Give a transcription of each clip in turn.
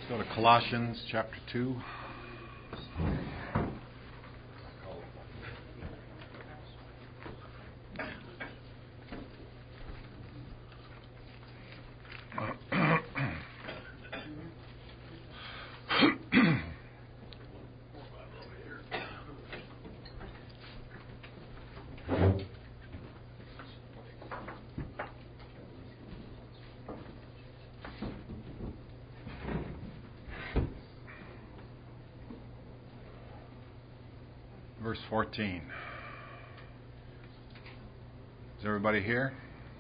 Go to Colossians chapter 2. Verse 14. Is everybody here?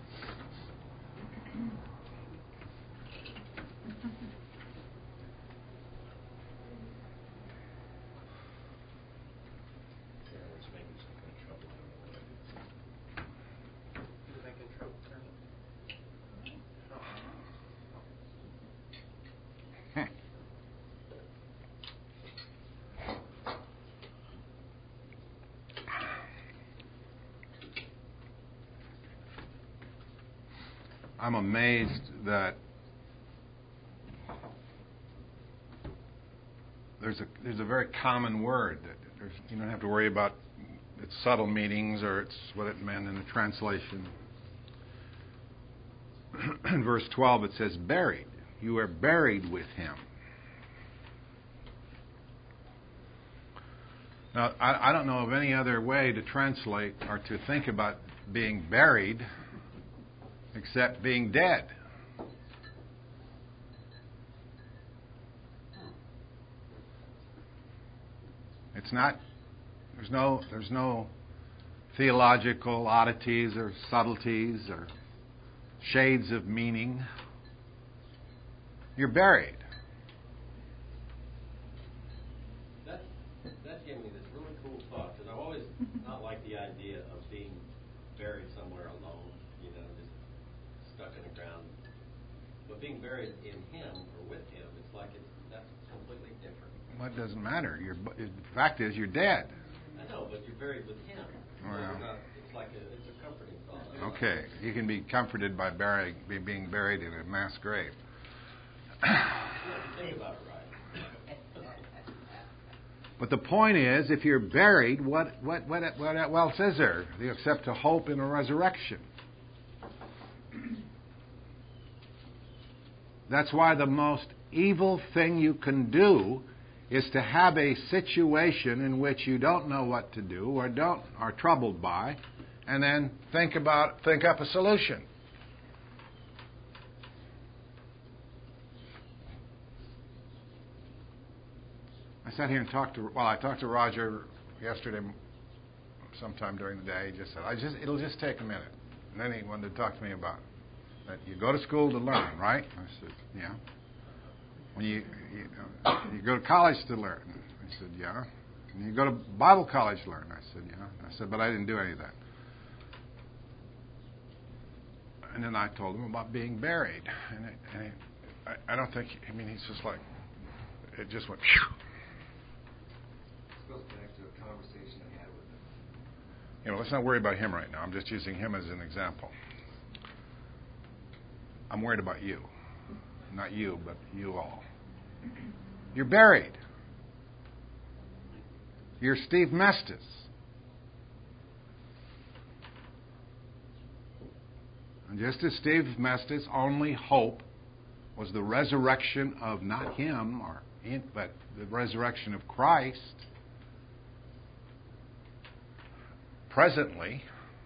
I'm amazed that there's a very common word that you don't have to worry about its subtle meanings or it's what it meant in the translation. In verse 12 it says buried. You are buried with him. Now I don't know of any other way to translate or to think about being buried except being dead. It's not, there's no theological oddities or subtleties or shades of meaning. You're buried. That gave me this really cool thought, because I've always not liked the idea of being buried somewhere alone, just stuck in the ground. But being buried in him or with him, it's like that's completely different. Well, it doesn't matter. The fact is, you're dead. I know, but you're buried with him. Well, it's a comforting thought. Okay, you can be comforted by being buried in a mass grave. You have to think about it right. But the point is, if you're buried, what else is there except to hope in a resurrection? That's why the most evil thing you can do is to have a situation in which you don't know what to do or are troubled by, and then think up a solution. I sat here and talked to Roger yesterday sometime during the day. He just said, it'll just take a minute. And then he wanted to talk to me about that you go to school to learn, right? I said, yeah. When you go to college to learn. I said, yeah. And you go to Bible college to learn. I said, yeah. I said, but I didn't do any of that. And then I told him about being buried. And I don't think, he's just like, it just went, phew. This goes back to a conversation I had with him. Let's not worry about him right now. I'm just using him as an example. I'm worried about you. Not you, but you all. You're buried. You're Steve Mestis. And just as Steve Mestis' only hope was the resurrection of not him, but the resurrection of Christ, presently,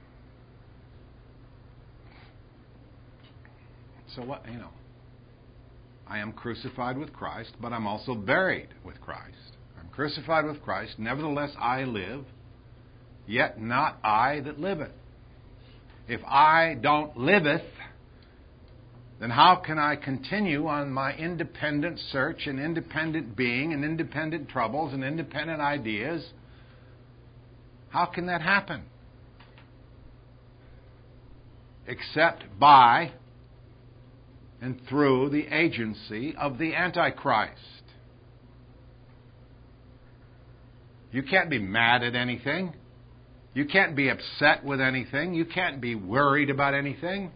so what, I am crucified with Christ, but I'm also buried with Christ. I'm crucified with Christ, nevertheless I live, yet not I that liveth. If I don't liveth, then how can I continue on my independent search and independent being and independent troubles and independent ideas? How can that happen? Except by and through the agency of the Antichrist. You can't be mad at anything. You can't be upset with anything. You can't be worried about anything.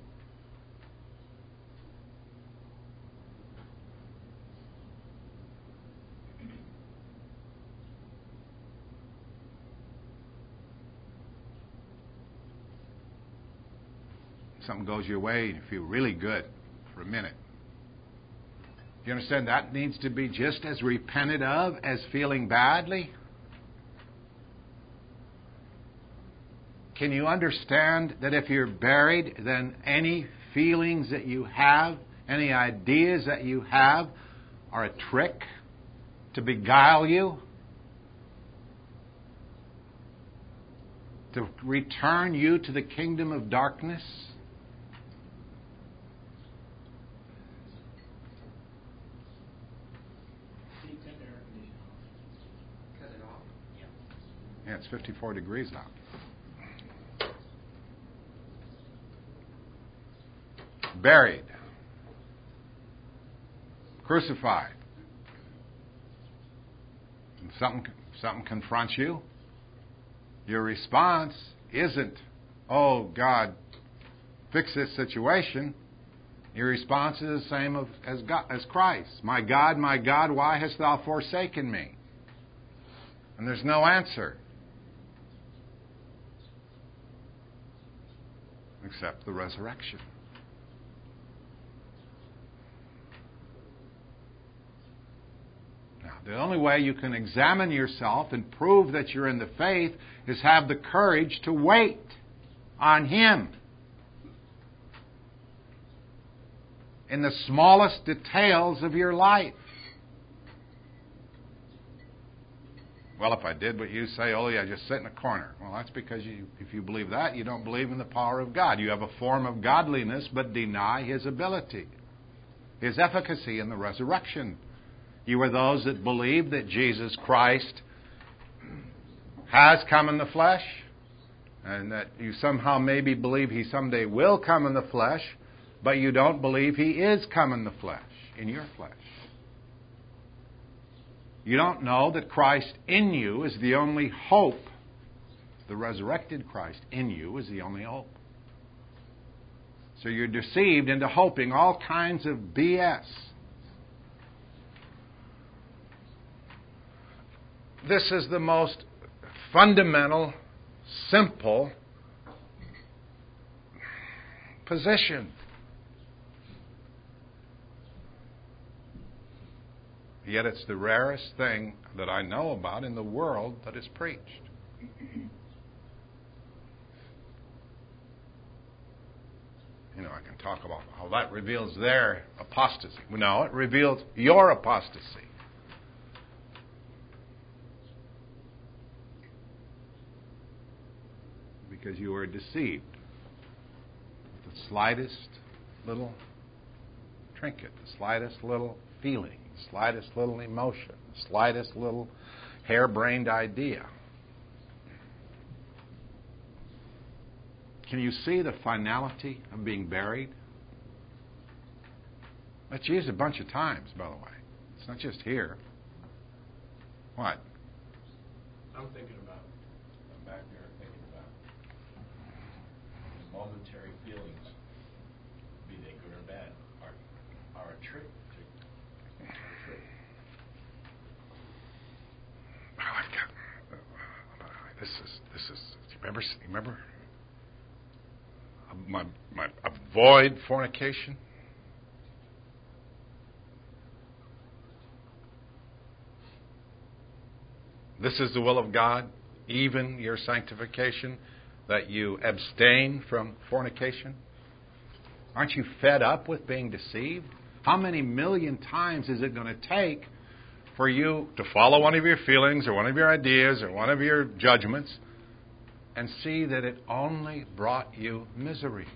something goes your way and you feel really good for a minute. Do you understand that needs to be just as repented of as feeling badly? Can you understand that if you're buried, then any feelings that you have, any ideas that you have, are a trick to beguile you? To return you to the kingdom of darkness? Cut it off. Yeah, it's 54 degrees out. Buried. Crucified. And something confronts you. Your response isn't, "Oh, God, fix this situation." Your response is the same as Christ. My God, why hast thou forsaken me?" And there's no answer except the resurrection. Now, the only way you can examine yourself and prove that you're in the faith is have the courage to wait on Him. In the smallest details of your life. Well, if I did what you say, oh yeah, just sit in a corner. Well, that's because if you believe that, you don't believe in the power of God. You have a form of godliness, but deny His ability, His efficacy in the resurrection. You are those that believe that Jesus Christ has come in the flesh, and that you somehow maybe believe He someday will come in the flesh, but you don't believe He is come in the flesh, in your flesh. You don't know that Christ in you is the only hope. The resurrected Christ in you is the only hope. So you're deceived into hoping all kinds of BS. This is the most fundamental, simple position. Yet it's the rarest thing that I know about in the world that is preached. You know, I can talk about how that reveals their apostasy. No, it reveals your apostasy. Because you are deceived with the slightest little trinket, the slightest little feeling, the slightest little emotion, the slightest little harebrained idea. Can you see the finality of being buried? That's used a bunch of times, by the way. It's not just here. What? I'm back there thinking about the momentary feelings, be they good or bad, are a trick. This is. Remember? Avoid fornication. This is the will of God, even your sanctification, that you abstain from fornication. Aren't you fed up with being deceived? How many million times is it going to take for you to follow one of your feelings or one of your ideas or one of your judgments and see that it only brought you misery?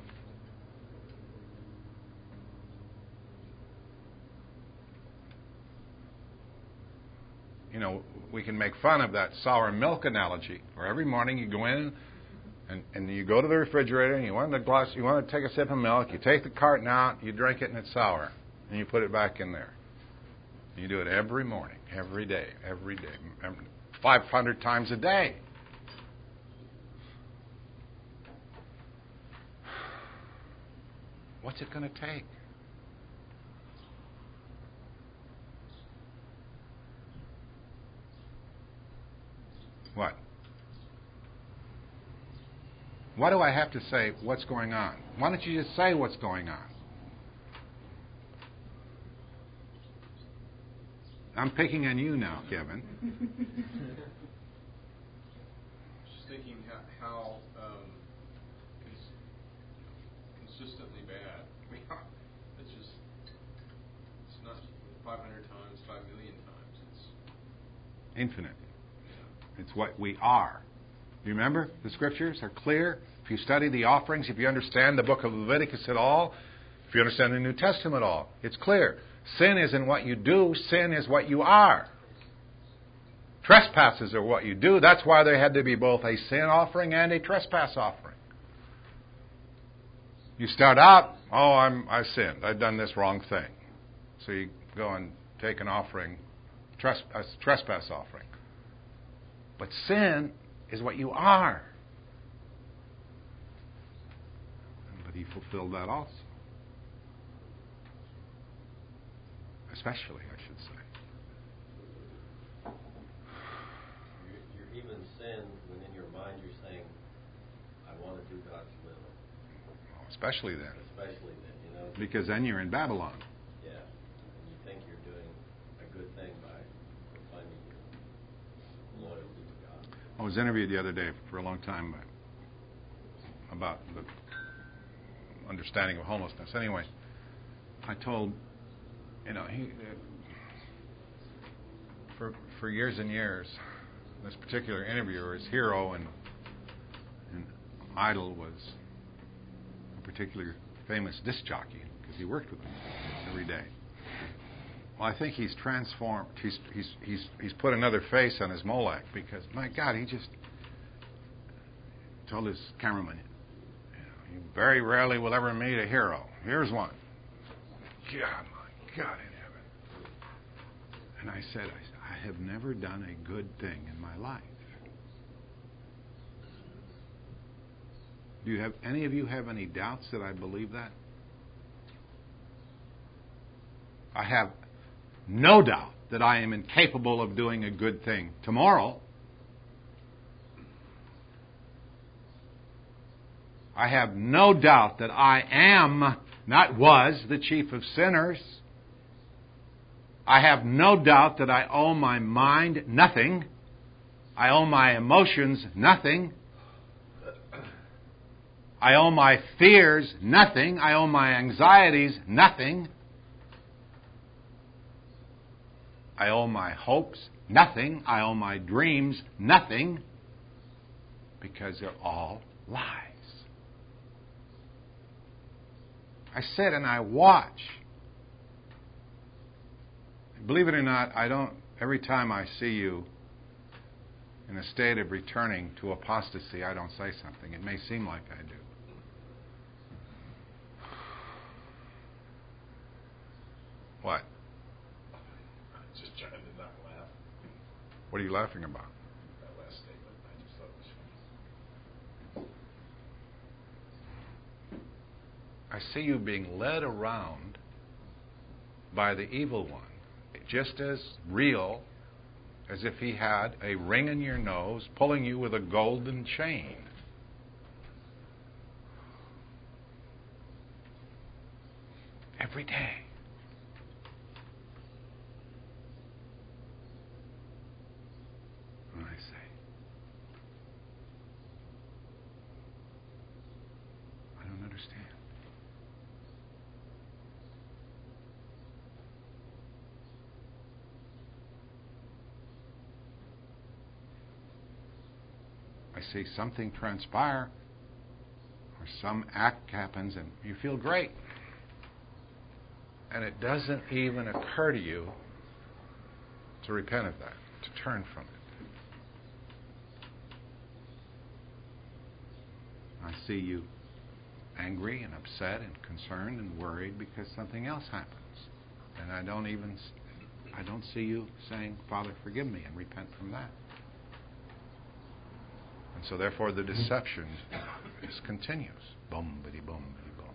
You know, we can make fun of that sour milk analogy, where every morning you go in and you go to the refrigerator and you want to take a sip of milk, you take the carton out, you drink it and it's sour, and you put it back in there. You do it every morning, every day, 500 times a day. What's it going to take? What? Why do I have to say what's going on? Why don't you just say what's going on? I'm picking on you now, Kevin. Just thinking how consistently bad we are. It's just, it's not 500 times, 5 million times. It's infinite. Yeah. It's what we are. You remember? The scriptures are clear. If you study the offerings, if you understand the book of Leviticus at all, if you understand the New Testament at all, it's clear. Sin isn't what you do. Sin is what you are. Trespasses are what you do. That's why there had to be both a sin offering and a trespass offering. You start out, I sinned. I've done this wrong thing. So you go and take an offering, a trespass offering. But sin is what you are. But he fulfilled that also. Especially, I should say. You're even sin when in your mind you're saying, I want to do God's will. Especially then. Especially then, you know. Because then you're in Babylon. Yeah. And you think you're doing a good thing by proclaiming your loyalty to God. I was interviewed the other day for a long time about the understanding of homelessness. Anyway, I told, for years and years, this particular interviewer, his hero and idol was a particular famous disc jockey because he worked with him every day. Well, I think he's transformed. He's put another face on his Molech because, my God, he just told his cameraman, you very rarely will ever meet a hero. Here's one. God, my God in heaven. And I said, I have never done a good thing in my life. Do you have any of you have any doubts that I believe that? I have no doubt that I am incapable of doing a good thing tomorrow. I have no doubt that I am, not was, the chief of sinners. I have no doubt that I owe my mind nothing. I owe my emotions nothing. I owe my fears nothing. I owe my anxieties nothing. I owe my hopes nothing. I owe my dreams nothing. Because they're all lies. I sit and I watch. Believe it or not, every time I see you in a state of returning to apostasy, I don't say something. It may seem like I do. What? Just trying to not laugh. What are you laughing about? That last statement, I just thought it was funny. I see you being led around by the evil one, just as real as if he had a ring in your nose, pulling you with a golden chain. Every day. And I say, I don't understand. I see something transpire or some act happens and you feel great. And it doesn't even occur to you to repent of that, to turn from it. I see you angry and upset and concerned and worried because something else happens. And I don't see you saying, Father, forgive me, and repent from that. And so therefore the deception is continuous. Boom, bitty, boom, bitty, boom.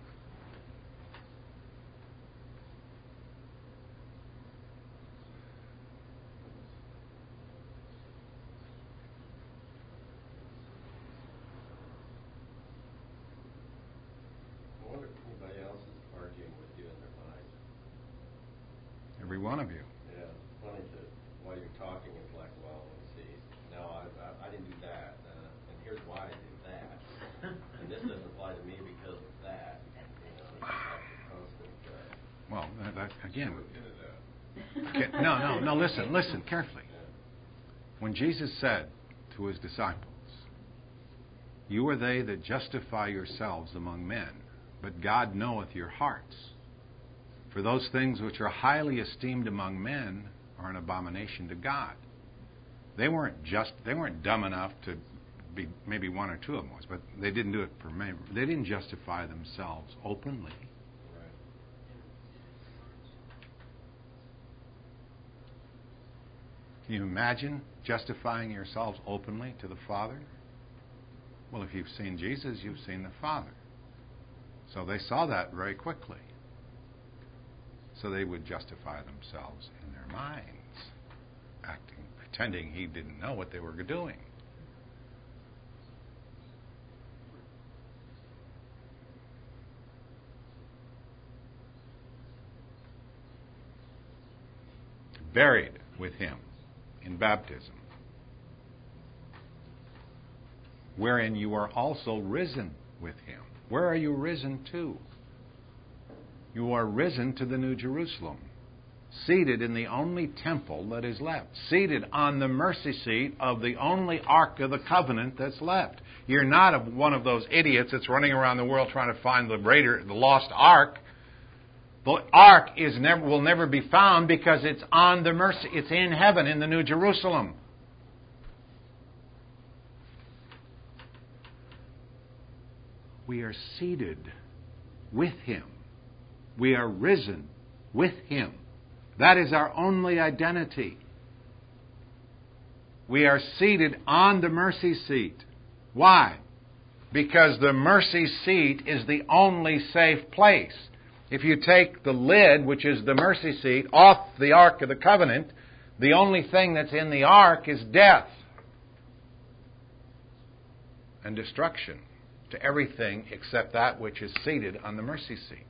Every one of you. Yeah, it's funny that while you're talking, it's like, well, let's see. No, I didn't do that, and here's why I did that, and this doesn't apply to me because of that. You know, it's like a constant. Well, that, again. Into that. Okay, no. Listen carefully. When Jesus said to his disciples, "You are they that justify yourselves among men, but God knoweth your hearts. For those things which are highly esteemed among men are an abomination to God." They weren't dumb enough to be, maybe one or two of them was, but they didn't do it for men. They didn't justify themselves openly. Can you imagine justifying yourselves openly to the Father? Well, if you've seen Jesus, you've seen the Father. So they saw that very quickly. So they would justify themselves in their minds, pretending he didn't know what they were doing. Buried with him in baptism, wherein you are also risen with him. Where are you risen to? You are risen to the New Jerusalem, seated in the only temple that is left, seated on the mercy seat of the only Ark of the Covenant that's left. You're not one of those idiots that's running around the world trying to find the lost Ark. The Ark will never be found because it's on the mercy. It's in heaven, in the New Jerusalem. We are seated with him. We are risen with him. That is our only identity. We are seated on the mercy seat. Why? Because the mercy seat is the only safe place. If you take the lid, which is the mercy seat, off the Ark of the Covenant, the only thing that's in the Ark is death and destruction to everything except that which is seated on the mercy seat.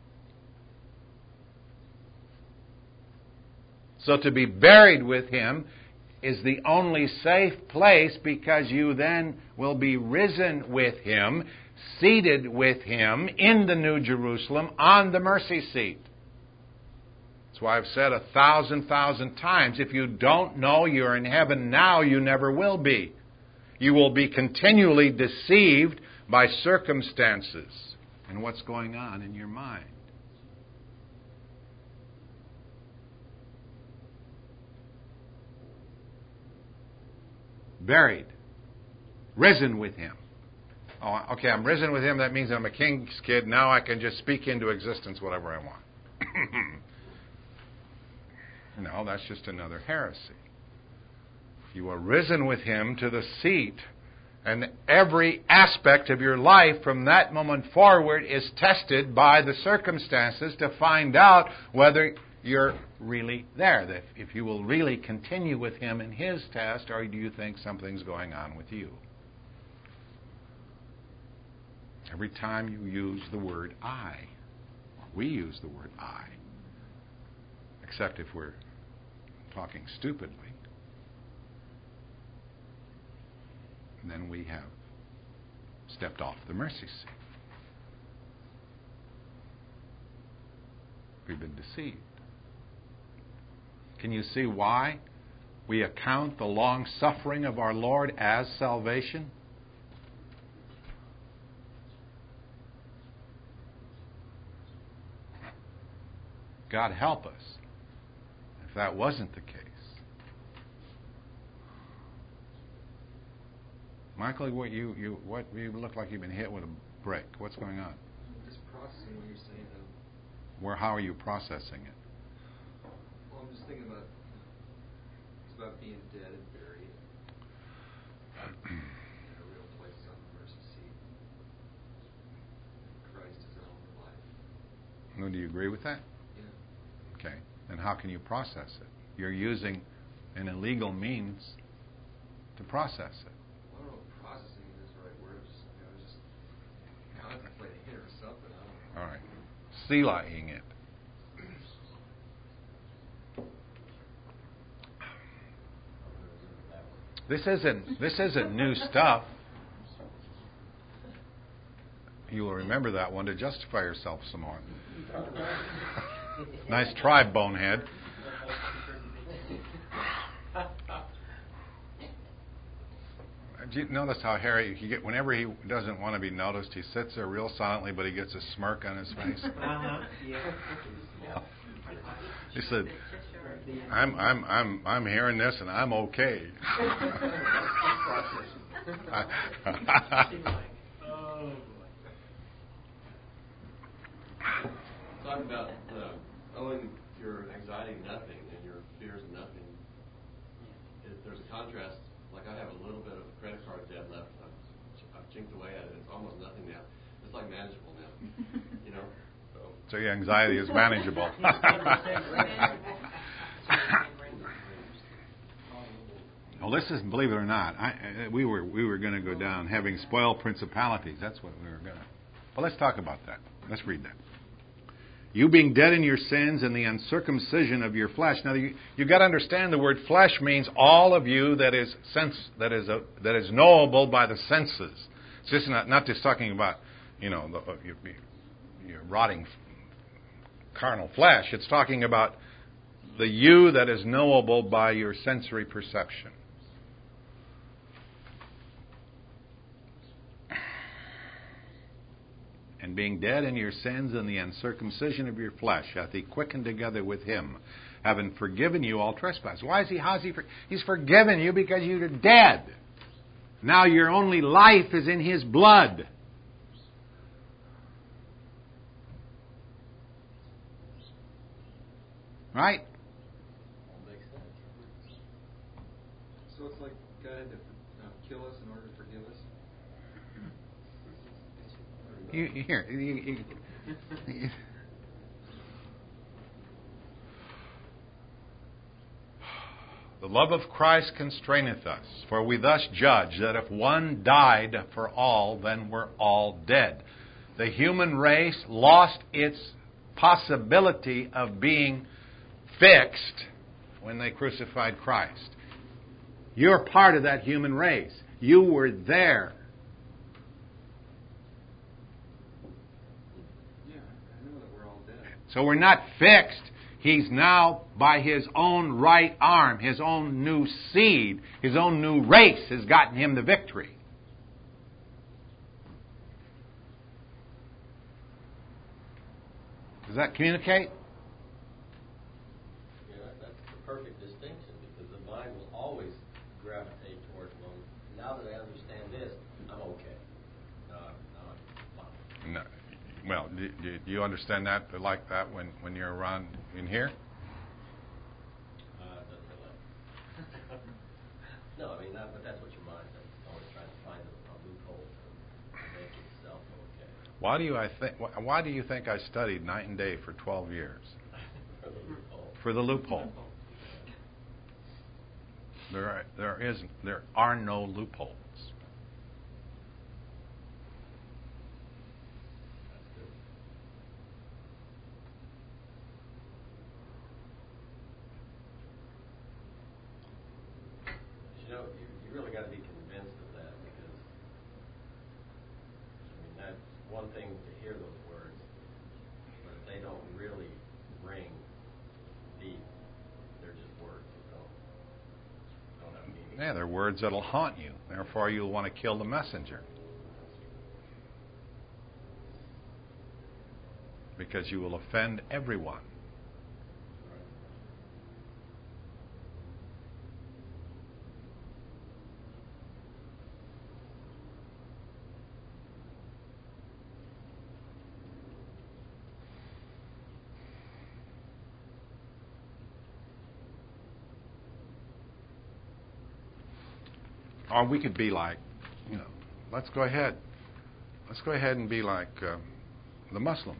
So to be buried with him is the only safe place, because you then will be risen with him, seated with him in the New Jerusalem on the mercy seat. That's why I've said 1,000 times, if you don't know you're in heaven now, you never will be. You will be continually deceived by circumstances and what's going on in your mind. Buried, risen with him. Oh, okay, I'm risen with him. That means I'm a king's kid. Now I can just speak into existence whatever I want. No, that's just another heresy. You are risen with him to the seat, and every aspect of your life from that moment forward is tested by the circumstances to find out whether you're really there, that if you will really continue with him in his test, or do you think something's going on with you? Every time you use the word I, we use the word I, except if we're talking stupidly, then we have stepped off the mercy seat. We've been deceived. Can you see why we account the long suffering of our Lord as salvation? God help us if that wasn't the case. Michael, you look like you've been hit with a brick. What's going on? I'm just processing what you're saying. How are you processing it? Well, I'm just thinking about it's about being dead and buried in a real place on the mercy seat. Christ is our only life. Well, do you agree with that? Yeah. Okay. Then how can you process it? You're using an illegal means to process it. I don't know if processing is the right word. I was just contemplating it or something. I don't know. All right. Selahing it. This isn't new stuff. You will remember that one to justify yourself some more. Nice try, bonehead. Do you notice how Harry, whenever he doesn't want to be noticed, he sits there real silently, but he gets a smirk on his face. He said, "I'm hearing this, and I'm okay." Talk about owing your anxiety nothing and your fears nothing. If there's a contrast, like I have a little bit of credit card debt left. I've chinked away at it. It's almost nothing now. It's like manageable now. You know. So your anxiety is manageable. Well, this is, believe it or not, we were going to go down having spoiled principalities. That's what we were going to. Well, let's talk about that. Let's read that. You being dead in your sins and the uncircumcision of your flesh. Now, you got to understand the word flesh means all of you that is knowable by the senses. It's just not just talking about your rotting carnal flesh. It's talking about the you that is knowable by your sensory perception. And being dead in your sins and the uncircumcision of your flesh, hath he quickened together with him, having forgiven you all trespass. He's forgiven you because you're dead. Now your only life is in his blood. Right? So it's like God had to kill us in order to forgive us? The love of Christ constraineth us, for we thus judge that if one died for all, then we're all dead. The human race lost its possibility of being fixed when they crucified Christ. You're part of that human race. You were there. So we're not fixed. He's now, by his own right arm, his own new seed, his own new race has gotten him the victory. Does that communicate? Yeah, that's the perfect distinction, because the mind will always gravitate towards, well, now that I understand this, I'm okay. I'm fine. No. Well, do you understand that like that when you're around in here? Doesn't relate. No, I mean, but that's what your mind is always trying to find a loophole to make itself okay. Why do you think I studied night and day for 12 years? For the loophole. For the loophole. There are no loopholes. You know, you really got to be convinced of that, because that's one thing to hear those words, but if they don't really ring deep, they're just words that don't have meaning. Yeah, they're words that'll haunt you. Therefore, you'll want to kill the messenger. Because you will offend everyone. Or we could be like, let's go ahead and be like the Muslims.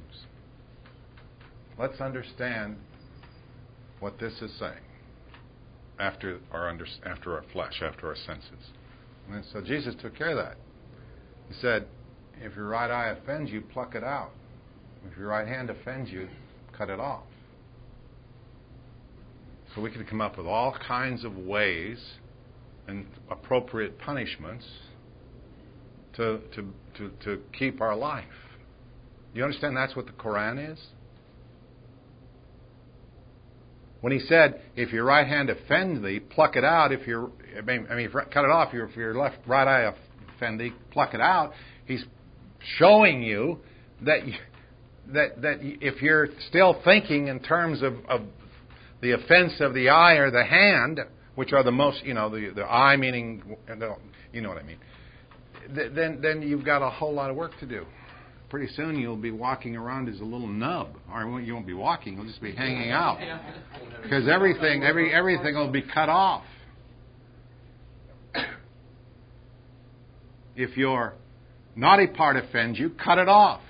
Let's understand what this is saying after our flesh, after our senses. And so Jesus took care of that. He said, if your right eye offends you, pluck it out. If your right hand offends you, cut it off. So we could come up with all kinds of ways and appropriate punishments to keep our life. You understand that's what the Quran is? When he said, if your right hand offend thee, pluck it out. If cut it off. If your right eye offend thee, pluck it out. He's showing you that if you're still thinking in terms of the offense of the eye or the hand, which are the most, the eye meaning, you know what I mean, then you've got a whole lot of work to do. Pretty soon you'll be walking around as a little nub, or you won't be walking; you'll just be hanging out, because everything will be cut off. If your naughty part offends you, cut it off.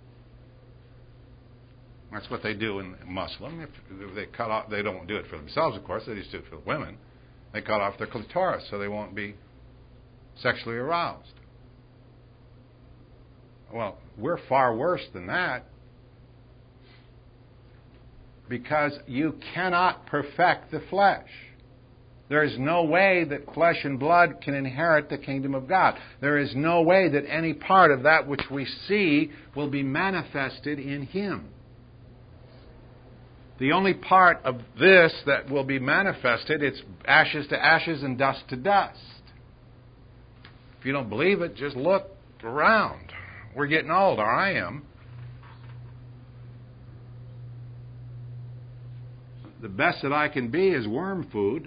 That's what they do in Muslim. If they cut off, they don't do it for themselves, of course. They just do it for the women. They cut off their clitoris so they won't be sexually aroused. Well, we're far worse than that, because you cannot perfect the flesh. There is no way that flesh and blood can inherit the kingdom of God. There is no way that any part of that which we see will be manifested in Him. The only part of this that will be manifested, it's ashes to ashes and dust to dust. If you don't believe it, just look around. We're getting old, or I am. The best that I can be is worm food.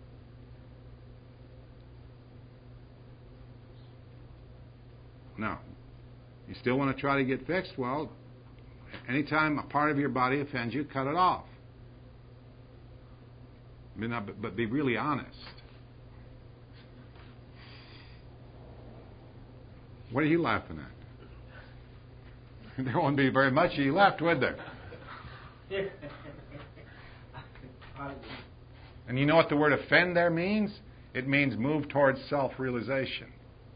Now, you still want to try to get fixed? Well, anytime a part of your body offends you, cut it off. But be really honest. What are you laughing at? There won't be very much of you left, would there? And you know what the word offend there means? It means move towards self-realization.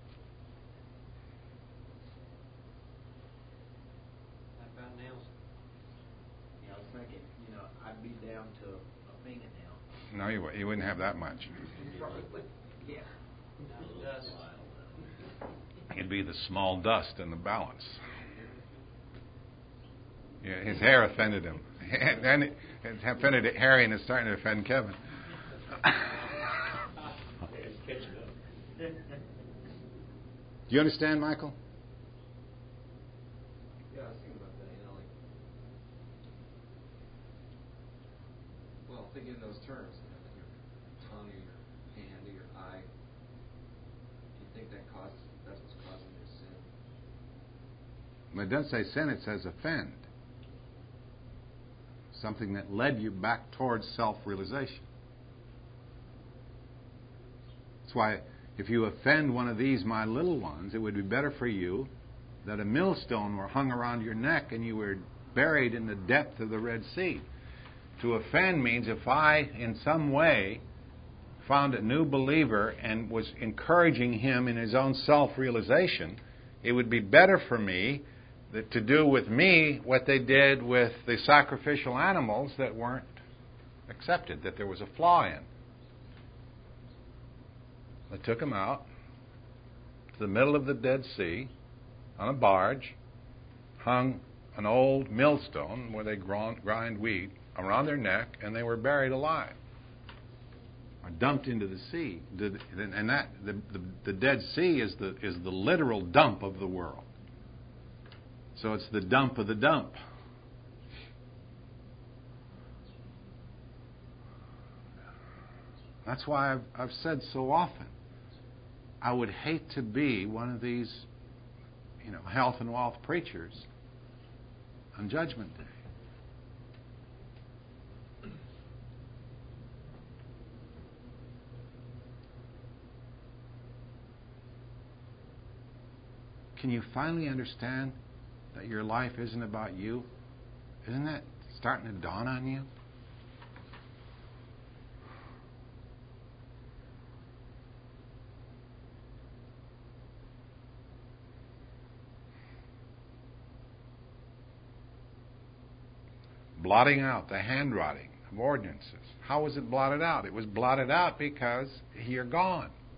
About nails. I was thinking, I'd be down to a fingernail. No, you wouldn't have that much. Yeah. It'd be the small dust in the balance. Yeah, his hair offended him. And it offended Harry, and it's starting to offend Kevin. Do you understand, Michael? Yeah, I was thinking about that, thinking in those terms, your tongue or your hand or your eye, do you think that's what's causing your sin? When it doesn't say sin, it says offend. Something that led you back towards self-realization. That's why if you offend one of these, my little ones, it would be better for you that a millstone were hung around your neck and you were buried in the depth of the Red Sea. To offend means if I, in some way, found a new believer and was encouraging him in his own self-realization, it would be better for me to do with me what they did with the sacrificial animals that weren't accepted, that there was a flaw in. They took them out to the middle of the Dead Sea on a barge, hung an old millstone where they grind wheat around their neck, and they were buried alive, or dumped into the sea. And that the Dead Sea is the literal dump of the world. So it's the dump of the dump. That's why I've said so often, I would hate to be one of these, health and wealth preachers on Judgment Day. Can you finally understand that your life isn't about you? Isn't that starting to dawn on you? Blotting out the handwriting of ordinances. How was it blotted out? It was blotted out because you're gone.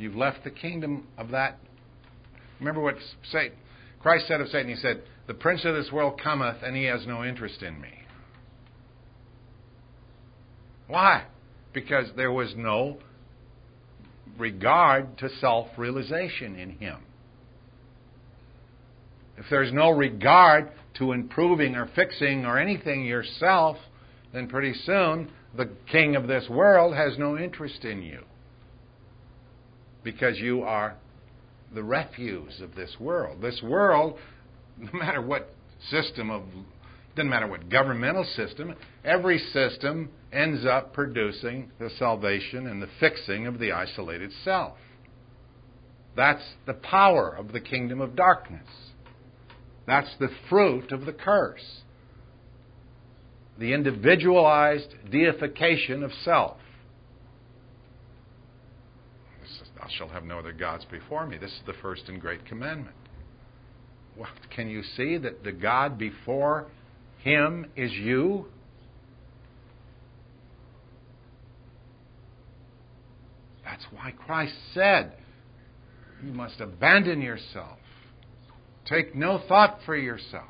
You've left the kingdom of that. Remember what Christ said of Satan. He said, "The prince of this world cometh, and he has no interest in me." Why? Because there was no regard to self-realization in him. If there's no regard to improving or fixing or anything yourself, then pretty soon the king of this world has no interest in you. Because you are the refuse of this world. This world, no matter what doesn't matter what governmental system, every system ends up producing the salvation and the fixing of the isolated self. That's the power of the kingdom of darkness. That's the fruit of the curse. The individualized deification of self. Thou shalt have no other gods before me. This is the first and great commandment. Well, can you see that the God before him is you? That's why Christ said, you must abandon yourself. Take no thought for yourself.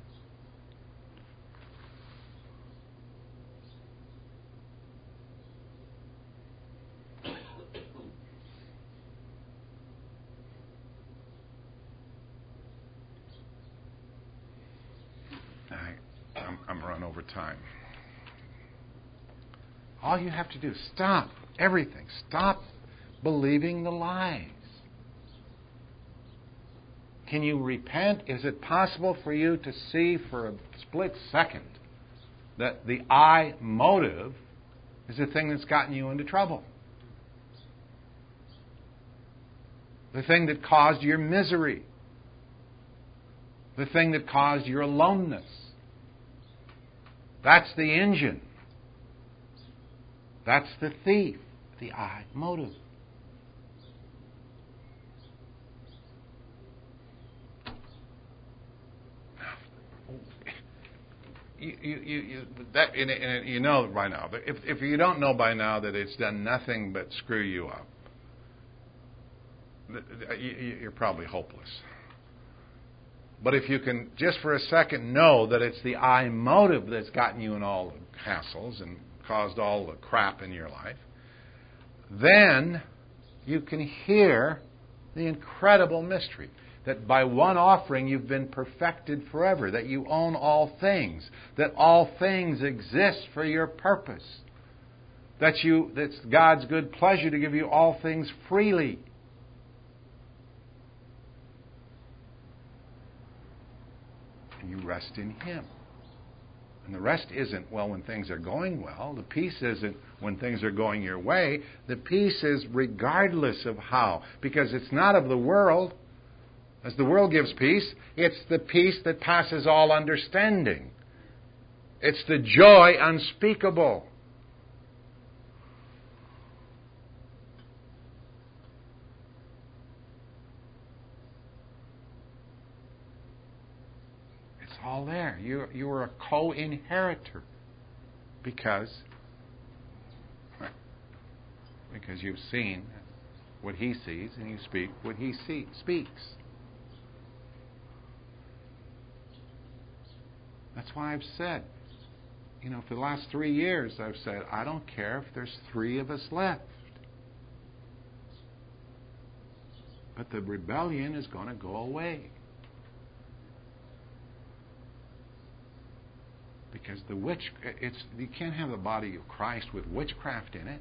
I'm run over time. All you have to do is stop everything. Stop believing the lies. Can you repent? Is it possible for you to see for a split second that the I motive is the thing that's gotten you into trouble? The thing that caused your misery. The thing that caused your aloneness. That's the engine. That's the thief, the I motive. You know by now. If you don't know by now that it's done nothing but screw you up, you're probably hopeless. But if you can just for a second know that it's the I motive that's gotten you in all the hassles and caused all the crap in your life, then you can hear the incredible mystery that by one offering you've been perfected forever, that you own all things, that all things exist for your purpose, that's God's good pleasure to give you all things freely. And you rest in Him. And the rest isn't, well, when things are going well. The peace isn't when things are going your way. The peace is regardless of how. Because it's not of the world. As the world gives peace, it's the peace that passes all understanding. It's the joy unspeakable. It's all there. You are a co-inheritor because you've seen what He sees and you speak what He speaks. That's why I've said, for the last 3 years, I've said, I don't care if there's 3 of us left. But the rebellion is going to go away. Because you can't have the body of Christ with witchcraft in it.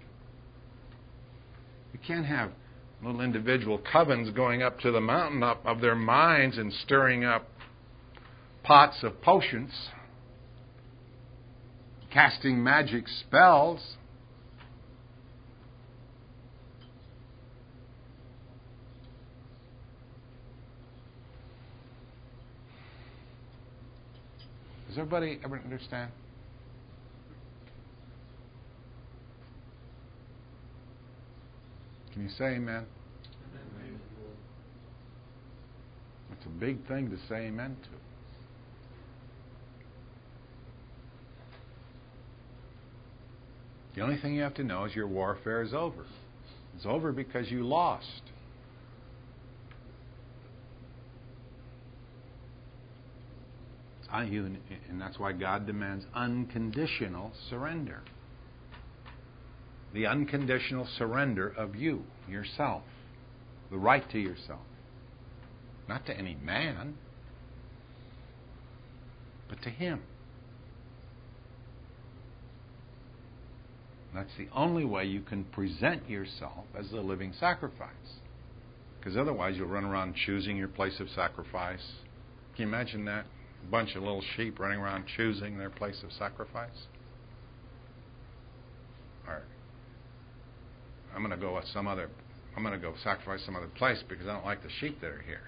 You can't have little individual covens going up to the mountain of their minds and stirring up pots of potions, casting magic spells. Does everybody ever understand? Can you say amen? It's a big thing to say amen to. The only thing you have to know is your warfare is over. It's over because you lost. And that's why God demands unconditional surrender. The unconditional surrender of you, yourself. The right to yourself. Not to any man, but to Him. That's the only way you can present yourself as a living sacrifice. Because otherwise you'll run around choosing your place of sacrifice. Can you imagine that? A bunch of little sheep running around choosing their place of sacrifice. Or I'm going to go sacrifice some other place because I don't like the sheep that are here.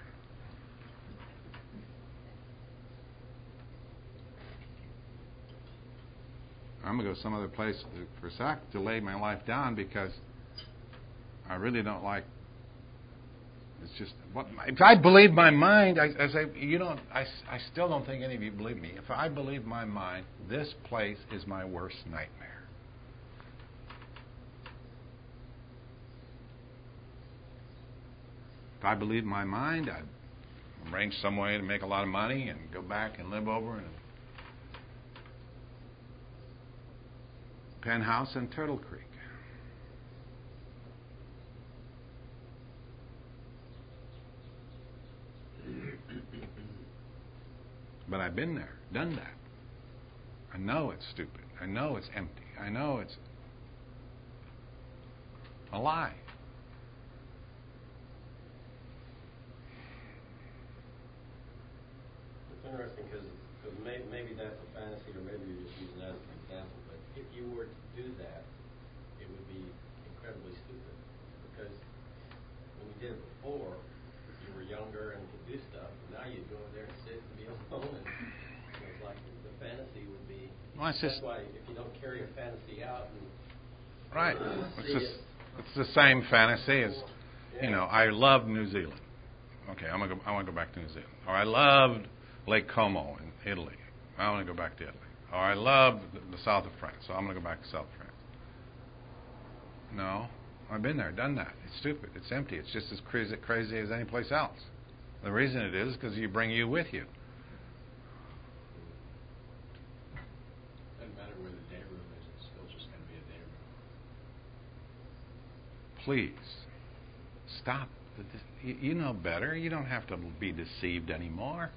I'm going to go some other place to lay my life down because I really don't like. It's just if I believe my mind, I say I still don't think any of you believe me. If I believe my mind, this place is my worst nightmare. If I believe my mind, I'd arrange some way to make a lot of money and go back and live over in a penthouse in Turtle Creek. But I've been there, done that. I know it's stupid. I know it's empty. I know it's a lie. It's interesting because maybe that's a fantasy, or maybe you're just using that as an example. But if you were to do that, it would be incredibly stupid. Because when you did it before, you were younger and could do stuff. And now you go in there and sit and be alone, and it's like the fantasy would be. Well, that's why if you don't carry a fantasy out, and right, it's the same fantasy as I love New Zealand. Okay, I want to go back to New Zealand. Or I loved Lake Como in Italy. I want to go back to Italy. Or I love the south of France, so I'm going to go back to south of France. No, I've been there, done that. It's stupid. It's empty. It's just as crazy as any place else. The reason it is because you bring you with you. Doesn't matter where the day room is. It's still just going to be a day room. Please, stop. You know better. You don't have to be deceived anymore.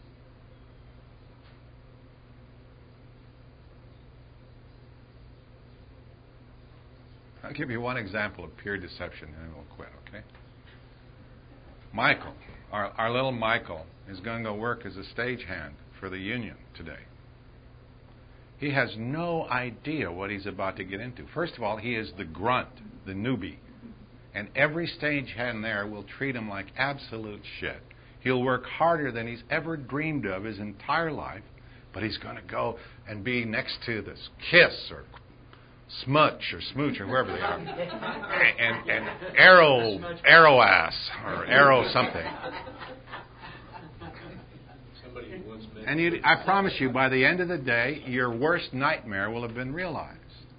I'll give you one example of pure deception and then we'll quit, okay? Michael, our little Michael, is going to go work as a stagehand for the union today. He has no idea what he's about to get into. First of all, he is the grunt, the newbie. And every stagehand there will treat him like absolute shit. He'll work harder than he's ever dreamed of his entire life, but he's going to go and be next to this Kiss or Smutch or Smooch or whoever they are, and Arrow Ass or Arrow something. And I promise you, by the end of the day, your worst nightmare will have been realized.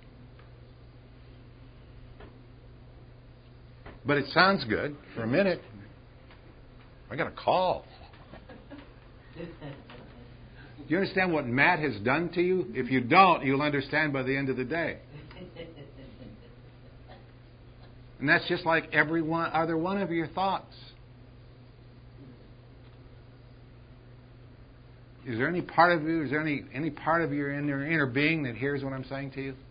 But it sounds good for a minute. I got a call. Do you understand what Matt has done to you? If you don't, you'll understand by the end of the day. And that's just like every other one of your thoughts. Is there any part of you, is there any part of your inner being that hears what I'm saying to you?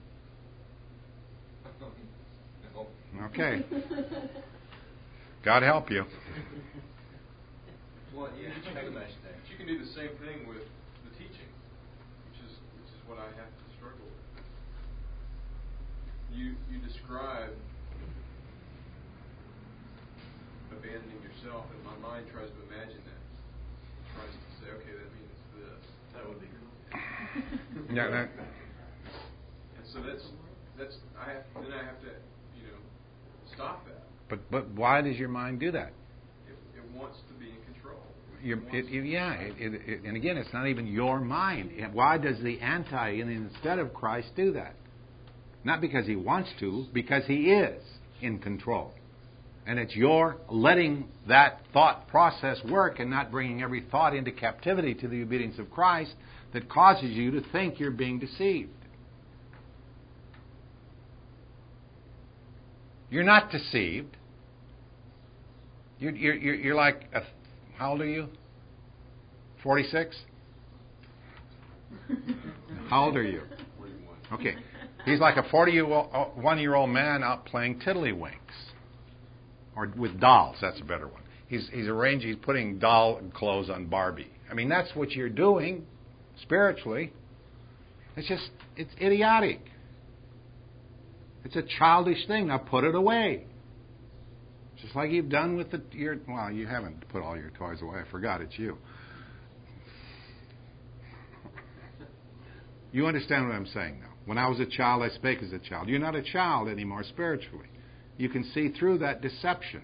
Okay. God help you. Well, yeah, you can do the same thing with the teaching, which is what I have to struggle with. You describe abandoning yourself, and my mind tries to imagine that. It tries to say, okay, that means this. That would be cool. Yeah. And so I have to stop that. But why does your mind do that? It wants to be in control. And again, it's not even your mind. Why does the instead of Christ do that? Not because he wants to, because he is in control. And it's your letting that thought process work and not bringing every thought into captivity to the obedience of Christ that causes you to think you're being deceived. You're not deceived. You're like, how old are you? 46? How old are you? 41. Okay. He's like a 41-year-old man out playing tiddlywinks. Or with dolls, that's a better one. He's putting doll clothes on Barbie. I mean, that's what you're doing spiritually. It's idiotic. It's a childish thing. Now put it away. Just like you've done with you haven't put all your toys away. I forgot it's you. You understand what I'm saying now. When I was a child, I spake as a child. You're not a child anymore spiritually. You can see through that deception.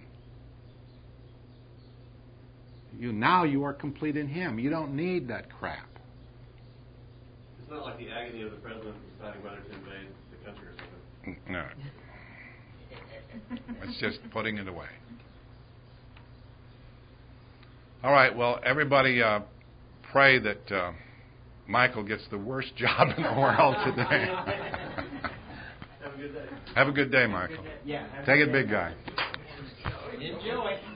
Now you are complete in Him. You don't need that crap. It's not like the agony of the president deciding whether to invade the country or something. No. It's just putting it away. All right, well, everybody pray that Michael gets the worst job in the world today. Have a good day. Have a good day, Michael. Yeah. Take it, big guy. Enjoy.